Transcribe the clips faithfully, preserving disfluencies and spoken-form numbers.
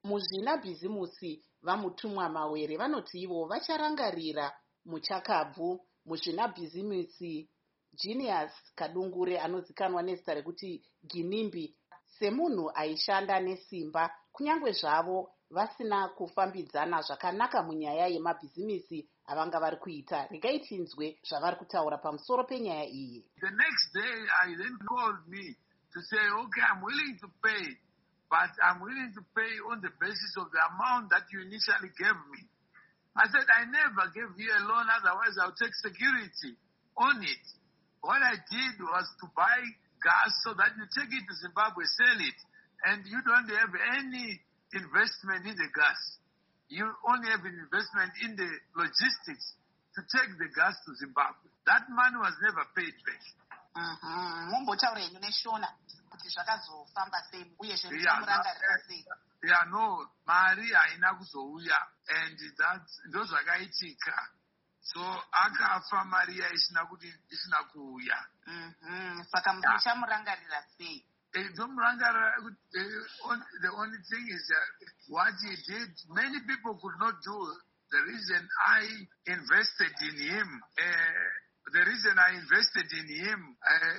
muzvinabhizimusi vamutumwa mawere vanoti ivo vacharangarira muchakabvu muzvinabhizimusi Genius Kadungure anozikanwa nezita rekuti Ginimbi semunhu aishanda nesimba kunyange zvavo vasina kufambidzana zvakanaka munyaya yemabhizimisi avanga vari kuita. Regai tinzwe zvavari kutaura pamusoro penyaya iyi. The next day I then called me to say, okay, I'm willing to pay, but I'm willing to pay on the basis of the amount that you initially gave me. I said, I never gave you a loan, otherwise I'll take security on it. What I did was to buy gas so that you take it to Zimbabwe, sell it, and you don't have any investment in the gas. You only have an investment in the logistics to take the gas to Zimbabwe. That money was never paid back. Yeah, no, Maria inakuzouya, and that's those are gaitika. So akafa Maria isina kuti isina kuuya. Mhm. Saka muchamurangarira sei? The only thing is that what he did, many people could not do. The reason I invested in him, uh, the reason I invested in him,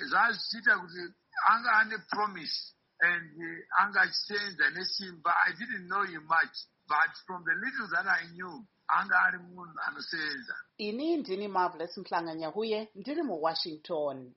anga ane promise and anga change and simba. I didn't know him much, but from the little that I knew, anga ari munhu anosenza. Ini ndini Marvelous Mhlanganya huye ndiri muWashington.